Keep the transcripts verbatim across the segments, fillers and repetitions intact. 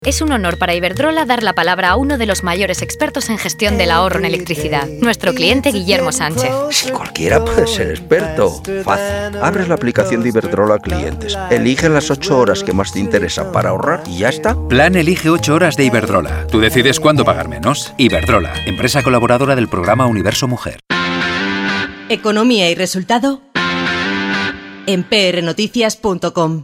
Es un honor para Iberdrola dar la palabra a uno de los mayores expertos en gestión del ahorro en electricidad, nuestro cliente Guillermo Sánchez. Si cualquiera puede ser experto. Fácil. Abres la aplicación de Iberdrola Clientes, eliges las ocho horas que más te interesan para ahorrar y ya está. Plan Elige ocho horas de Iberdrola. Tú decides cuándo pagar menos. Iberdrola, empresa colaboradora del programa Universo Mujer. Economía y resultado en p r noticias punto com.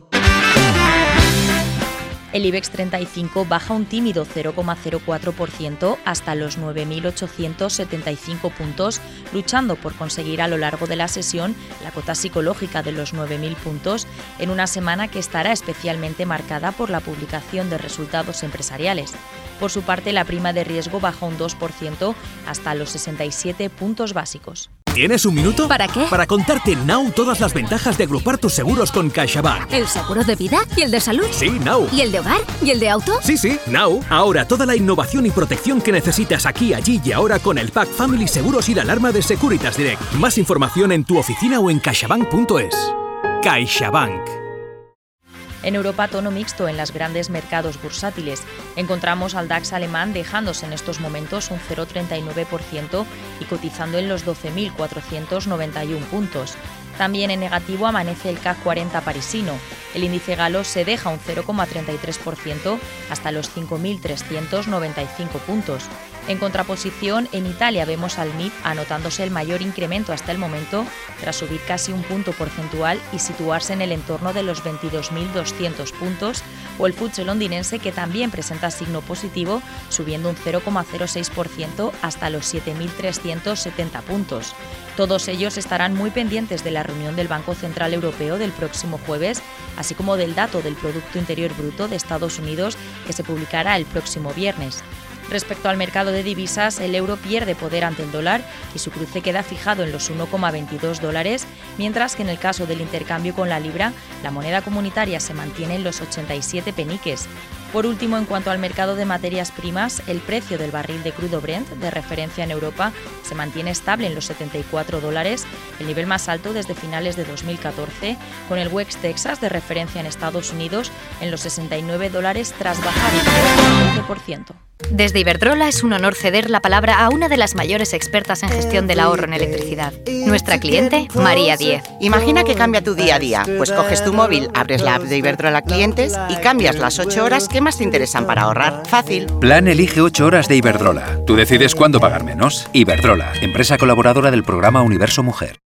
El IBEX treinta y cinco baja un tímido cero coma cero cuatro por ciento hasta los nueve mil ochocientos setenta y cinco puntos, luchando por conseguir a lo largo de la sesión la cota psicológica de los nueve mil puntos, en una semana que estará especialmente marcada por la publicación de resultados empresariales. Por su parte, la prima de riesgo baja un dos por ciento hasta los sesenta y siete puntos básicos. ¿Tienes un minuto? ¿Para qué? Para contarte now todas las ventajas de agrupar tus seguros con CaixaBank. ¿El seguro de vida? ¿Y el de salud? Sí, now. ¿Y el de hogar? ¿Y el de auto? Sí, sí, now. Ahora toda la innovación y protección que necesitas aquí, allí y ahora con el pack Family Seguros y la alarma de Securitas Direct. Más información en tu oficina o en caixabank punto es. CaixaBank. En Europa, tono mixto en los grandes mercados bursátiles. Encontramos al DAX alemán dejándose en estos momentos un cero coma treinta y nueve por ciento y cotizando en los doce mil cuatrocientos noventa y uno puntos. También en negativo amanece el C A C cuarenta parisino. El índice galo se deja un cero coma treinta y tres por ciento hasta los cinco mil trescientos noventa y cinco puntos. En contraposición, en Italia vemos al M I P anotándose el mayor incremento hasta el momento, tras subir casi un punto porcentual y situarse en el entorno de los veintidós mil doscientos puntos, o el F T S E londinense, que también presenta signo positivo, subiendo un cero coma cero seis por ciento hasta los siete mil trescientos setenta puntos. Todos ellos estarán muy pendientes de la reunión del Banco Central Europeo del próximo jueves, así como del dato del Producto Interior Bruto de Estados Unidos, que se publicará el próximo viernes. Respecto al mercado de divisas, el euro pierde poder ante el dólar y su cruce queda fijado en los uno coma veintidós dólares, mientras que en el caso del intercambio con la libra, la moneda comunitaria se mantiene en los ochenta y siete peniques. Por último, en cuanto al mercado de materias primas, el precio del barril de crudo Brent, de referencia en Europa, se mantiene estable en los setenta y cuatro dólares, el nivel más alto desde finales de dos mil catorce, con el West Texas, de referencia en Estados Unidos, en los sesenta y nueve dólares tras bajar un cero coma doce por ciento. Desde Iberdrola es un honor ceder la palabra a una de las mayores expertas en gestión del ahorro en electricidad, nuestra cliente María Diez. Imagina que cambia tu día a día, pues coges tu móvil, abres la app de Iberdrola Clientes y cambias las ocho horas que más te interesan para ahorrar. Fácil. Plan Elige ocho horas de Iberdrola. Tú decides cuándo pagar menos. Iberdrola, empresa colaboradora del programa Universo Mujer.